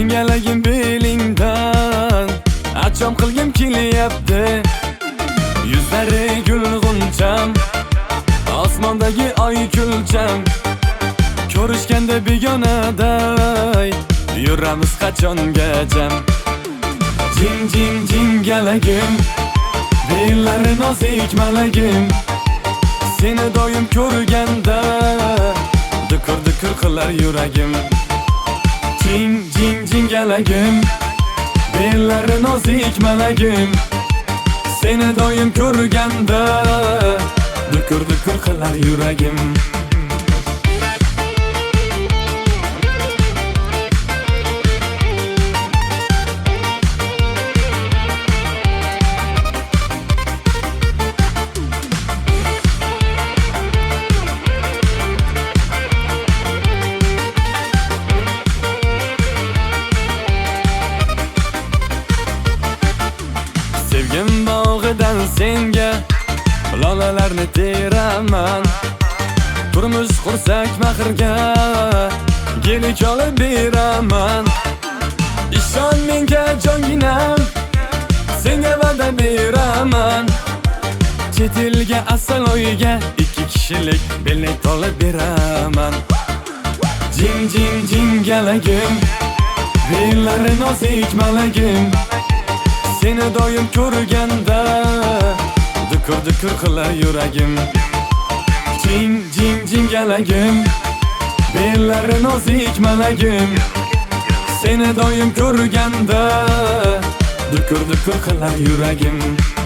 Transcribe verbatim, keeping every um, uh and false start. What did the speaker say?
Jingalagim belingdan acham qilgim kelyapti. Yuzlari gul g'uncham, osmondagi oy kulcham. Ko'rishganda begonaday yuramiz qachongacha. Jing jing jingalagim, bellari nozik malagim. Seni doim ko'rganda dukur dukur qilar yuragim. Jing jing jingalagim, bellari nozik malagim. Seni doim ko'rganda dukur dukur qilar yuragim. Sevgim bog'idan senga lolalarni teraman. Turmush qursak mahrga gelik olib beraman. Ishon menga jonginam, senga va'da beraman. Chet elga asal oyga ikki kishilik belni olib beraman. Jing jing jingalagim, bellari nozik malagim. Seni doim ko'rganda dukur dukur qilar yuragim. Jing jing jingalagim, bellari nozik malagim. Seni doim ko'rganda dukur dukur qilar yuragim.